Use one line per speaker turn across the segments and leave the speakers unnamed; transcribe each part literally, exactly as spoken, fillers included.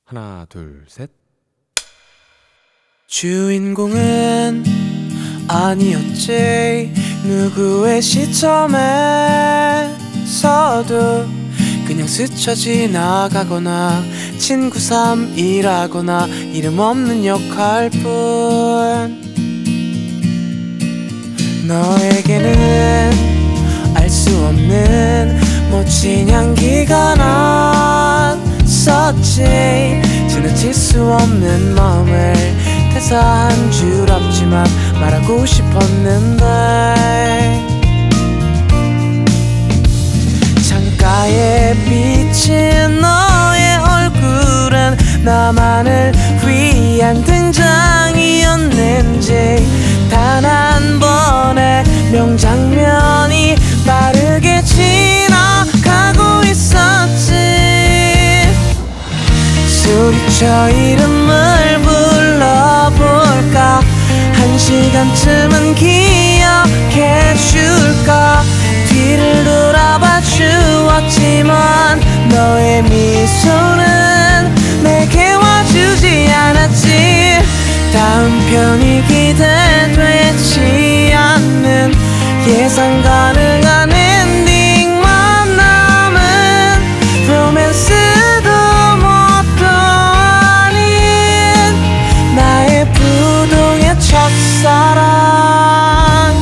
하나, 둘, 셋.
주인공은 아니었지. 누구의 시점에서도 그냥 스쳐 지나가거나 친구 삼이라거나 이름 없는 역할뿐. 너에게는 알 수 없는 멋진 향기가 났었지. 지나칠 수 없는 마음을 대사한 줄 없지만 말하고 싶었는데, 창가에 비친 너의 얼굴은 나만을 위한 등장이었는지. 단 한 번의 명장면이 빠르게 지나가고 있었지. 소리쳐 이름을 불러볼까. 한 시간쯤은 기억해줄까. 뒤를 돌아봐 주었지만 너의 미소는 내게 와주지 않았지. 다음 편이 기대되지 않는 예상 가능한 엔딩만 남은 로맨스도 뭣도 아닌 나의 부동의 첫사랑.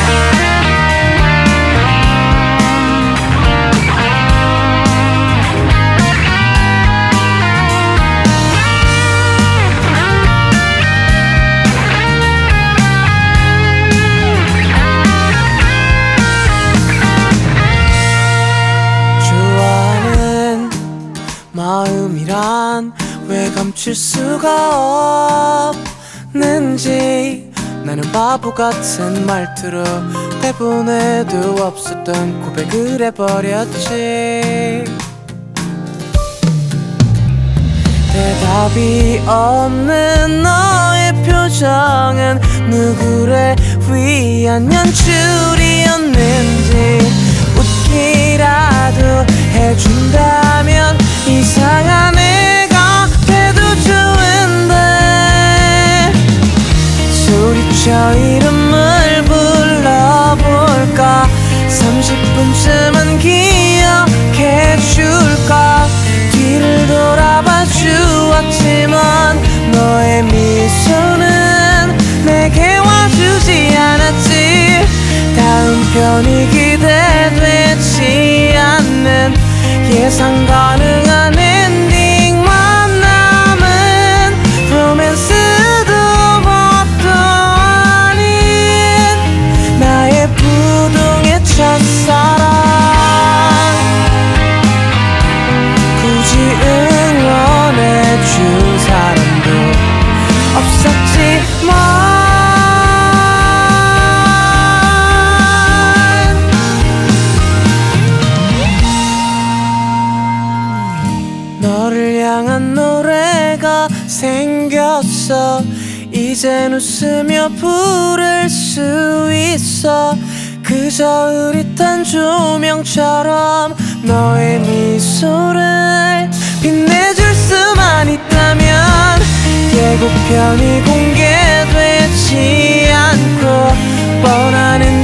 마음이란 왜 감출 수가 없는지. 나는 바보 같은 말투로 대본에도 없었던 고백을 해버렸지. 대답이 없는 너의 표정은 누구를 위한 연출이었는지. 웃기라도 해준다면 이상한 애가 돼도 좋은데. 소리쳐 이름을 불러볼까. 삼십 분쯤은 기억해줄까. 뒤를 돌아봐 주었지만 너의 미소는 내게 와주지 않았지. 다음 편이 기대되지 않는 예상 가능한 엔딩만 남은 로맨스도 뭣도 아닌 나의 부동의 첫사랑. 굳이 응원해준 사람도 없었지만 너를 향한 노래가 생겼어. 이젠 웃으며 부를 수 있어. 그저 흐릿한 조명처럼 너의 미소를 빛내줄 수만 있다면 예고편이 공개되지 않고 뻔한